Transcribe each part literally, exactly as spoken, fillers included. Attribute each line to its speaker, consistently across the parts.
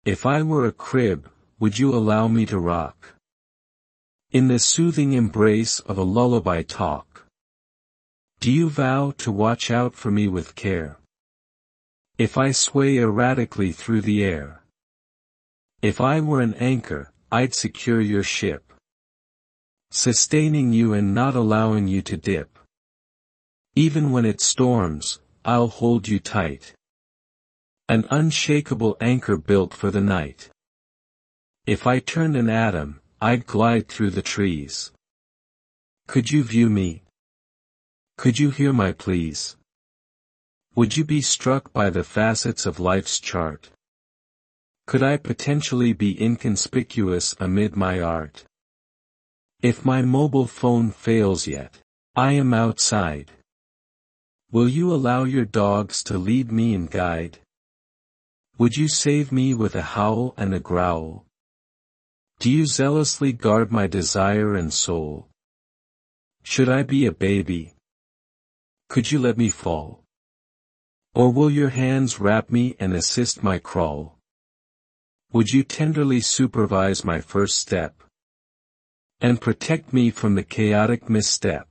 Speaker 1: If I were a crib, would you allow me to rock in the soothing embrace of a lullaby talk? Do you vow to watch out for me with care if I sway erratically through the air? If I were an anchor, I'd secure your ship, sustaining you and not allowing you to dip. Even when it storms, I'll hold you tight, an unshakable anchor built for the night. If I turned an atom, I'd glide through the trees. Could you view me? Could you hear my pleas? Would you be struck by the facets of life's chart? Could I potentially be inconspicuous amid my art? If my mobile phone fails yet, I am outside. Will you allow your dogs to lead me and guide? Would you save me with a howl and a growl? Do you zealously guard my desire and soul? Should I be a baby? Could you let me fall? Or will your hands wrap me and assist my crawl? Would you tenderly supervise my first step, and protect me from the chaotic misstep?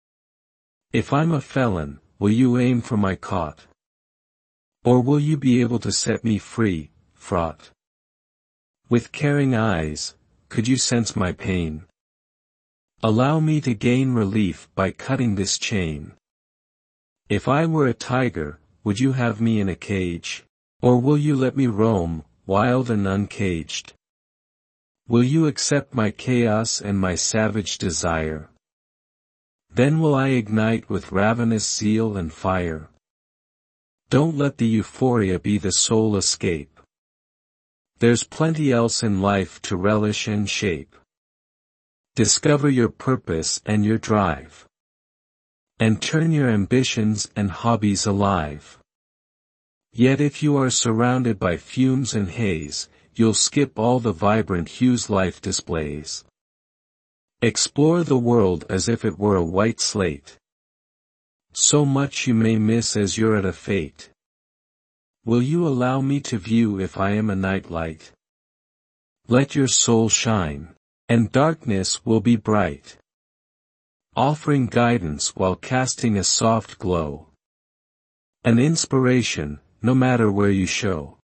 Speaker 1: If I'm a felon, will you aim for my cot? Or will you be able to set me free, fraught with caring eyes? Could you sense my pain? Allow me to gain relief by cutting this chain. If I were a tiger, would you have me in a cage? Or will you let me roam, wild and uncaged? Will you accept my chaos and my savage desire? Then will I ignite with ravenous zeal and fire. Don't let the euphoria be the sole escape. There's plenty else in life to relish and shape. Discover your purpose and your drive, and turn your ambitions and hobbies alive. Yet if you are surrounded by fumes and haze, you'll skip all the vibrant hues life displays. Explore the world as if it were a white slate. So much you may miss as you're at a fete. Will you allow me to view if I am a nightlight? Let your soul shine, and darkness will be bright, offering guidance while casting a soft glow. An inspiration, no matter where you show.